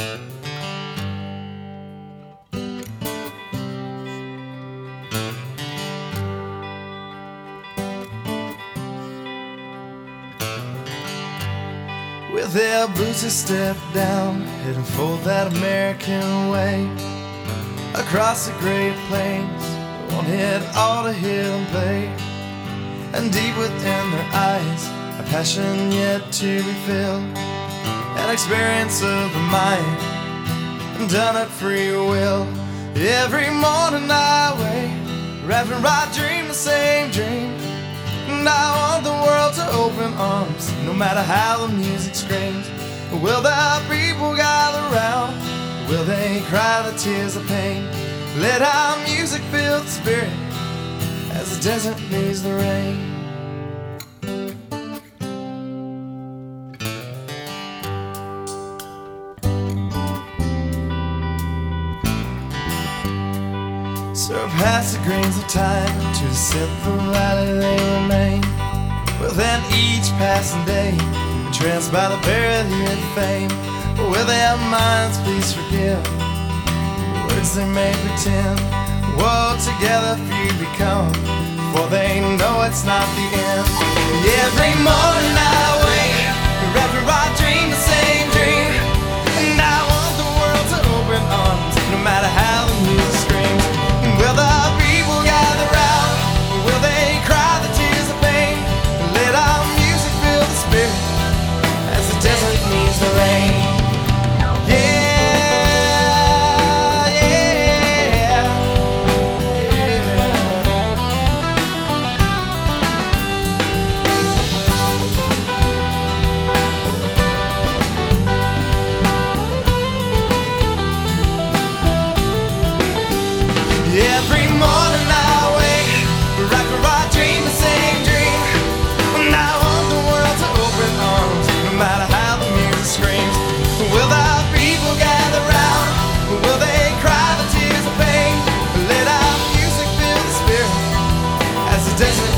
With their boots they step down, heading for that American way. Across the Great Plains, they won't hit all to hear them play. And deep within their eyes, a passion yet to be filled, an experience of the mind, done at free will. Every morning I wake, wrapped and I dream the same dream. And I want the world to open arms, no matter how the music screams. Will the people gather round? Will they cry the tears of pain? Let our music fill the spirit as the desert needs the rain. Surpass the grains of time, to the simple valley they remain. Within each passing day, entranced by the verity and fame. Will their minds please forgive the words they may pretend? Woe together few become, for they know it's not the end. Every morning I wake, forever I dream the same dream. And I want the world to open arms, no matter how the music screams. Will the people gather round? Will they cry the tears of pain? Let our music fill the spirit as the desert needs the rain. Every morning I wake, forever I dream the same dream. And I want the world to open arms, no matter how the music screams. Will the people gather round? Will they cry the tears of pain? Let our music fill the spirit as the desert